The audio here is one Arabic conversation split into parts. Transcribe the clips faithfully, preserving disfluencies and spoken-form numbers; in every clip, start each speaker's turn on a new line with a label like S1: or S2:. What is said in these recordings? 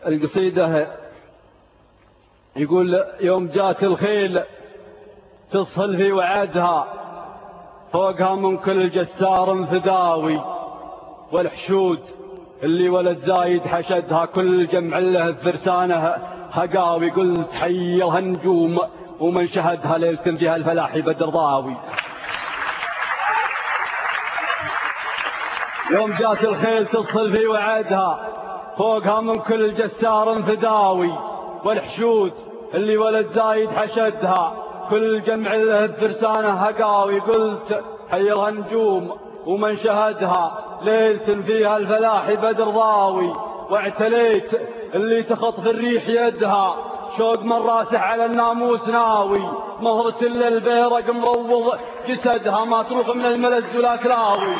S1: القصيدة يقول: يوم جات الخيل تصهل في وعدها، فوقها من كل جسار فداوي، والحشود اللي ولد زايد حشدها، كل جمع له فرسانه هقاوي. قلت حيرها النجوم ومن شهدها، ليلة فيها الفلاح بدر ضاوي. يوم جات الخيل تصهل في وعدها، فوقها من كل جسار فداوي، والحشود اللي ولد زايد حشدها، كل جمع له فرسانه هقاوي. قلت حيرها النجوم ومن شهدها، ليلة فيها الفلاح بدر ضاوي. واعتليت اللي تخطف الريح يدها، شوق من راسه على الناموس ناوي. مهرة الا البيرق مروض جسدها، ما تروح من الملز ولا كلاوي.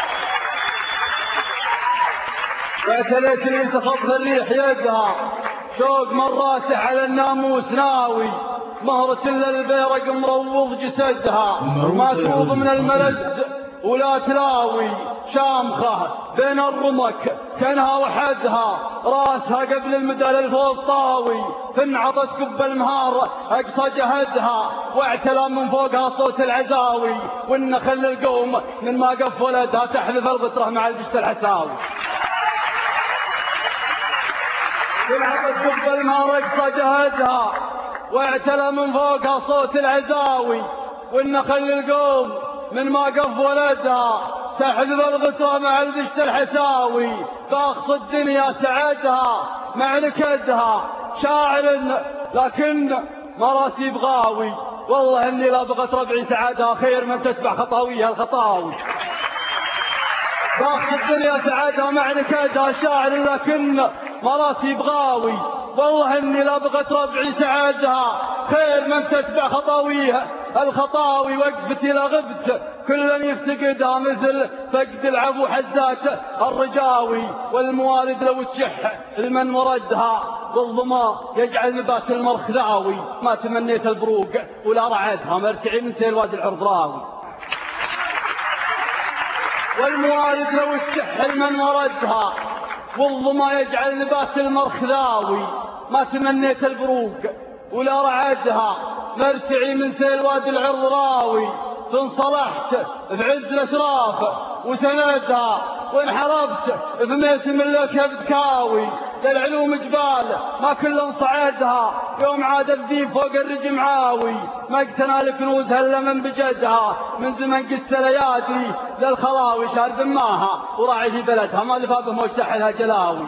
S1: واعتليت اللي تخطف الريح يدها، شوق من راسه على الناموس ناوي. مهرة الا البيرق مروض جسدها، ما تروض من الملز ولا تلاوي. شامخة بين الرمك كانها وحدها، راسها قبل المدى للفوق طاوي. تنعطت كب المهار اقصى جهدها، واعتلى من فوقها صوت العزاوي. والنخل القوم من ما قف ولدها، تحلف البتره مع البشت الحساوي. تنعطت كب المهار اقصى جهدها، واعتلى من فوقها صوت العزاوي. والنخل القوم من ما قف ولدها، تحذف الغطرة مع البشت الحساوي. باخص الدنيا سعدها مع نكدها، شاعر لكن مراسي بغاوي. والله اني لا بغت ربعي سعادها، خير من تتبع خطاويها الخطاوي. باخص الدنيا سعدها مع نكدها، شاعر لكن مراسي بغاوي. والله اني لا بغت ربعي سعادها، خير من تتبع خطاويها الخطاوي. وقفت الى غبت كل يفتقدها، مثل فقد العفو حزات الرجاوي. والموالد لو تشح المن وردها، والظما يجعل نبات المرخ ذاوي. ما تمنيت البروق ولا رعدها، مرتعي من سيل وادي العرضراوي. والموالد لو تشح المن وردها، والظما يجعل نبات المرخ ذاوي. ما تمنيت البروق ولا رعدها، مرتعي من سيل وادي العرضراوي. فانصلحت بعز الاشراف وسندها، وانحرفت بميسم لك بكاوي. للعلوم جبال ما كل صعدها، يوم عاد الذيب فوق الرجم عاوي. ما اقتنى الكنوز هلا من بجدها، من زمن قس ليادي للخلاوي. شارب ماها وراعي في بلدها، ما لفافه موج سحلها جلاوي.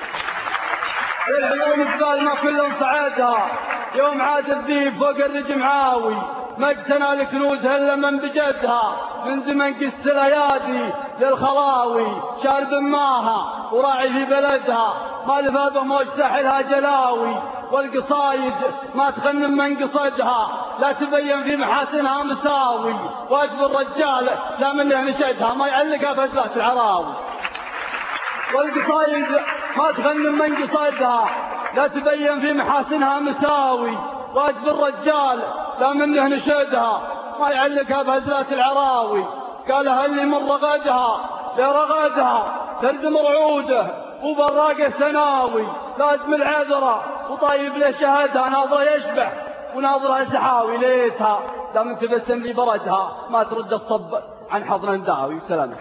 S1: للعلوم جبال ما كل صعدها، يوم عاد الذيب فوق الرجم عاوي. ما اقتنى الكنوز هلا من بجدها، من زمن قس ليادي للخلاوي. شارب ماها وراعي في بلدها، ما لفافه موج ساحلها جلاوي. والقصايد ما تغنم من قصدها، لا تبين في محاسنها مساوي. واجب الرجال لا منه نشدها، ما يعلقها فزلات العراوي. والقصايد ما تغنم من قصدها، لا تبين في محاسنها مساوي. واجب الرجال لا منه نشدها، ما يعلقها بهزلات العراوي. قالها اللي من رغدها لرغدها، تردم رعوده وبراقه سناوي. لازم العذرة وطيب له شهدها، ناظره يشبح وناظرها سحاوي. ليتها لا من تبسم لي بردها، ما ترد الصب عن حضن نداوي. سلام.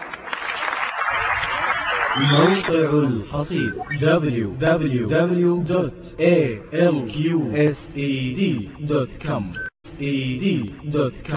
S2: موقع الحصيد دبليو دبليو دبليو دوت إيه إل كيو إس إي دي دوت كوم